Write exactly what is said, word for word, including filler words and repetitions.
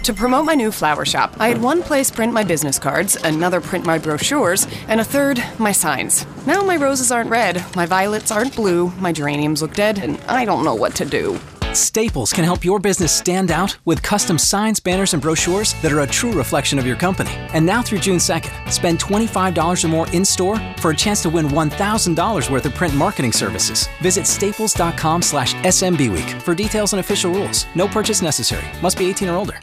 To promote my new flower shop, I had one place print my business cards, another print my brochures, and a third, my signs. Now my roses aren't red, my violets aren't blue, my geraniums look dead, and I don't know what to do. Staples can help your business stand out with custom signs, banners, and brochures that are a true reflection of your company. And now through June second, spend twenty-five dollars or more in-store for a chance to win one thousand dollars worth of print marketing services. Visit staples dot com slash S M B week for details and official rules. No purchase necessary. Must be eighteen or older.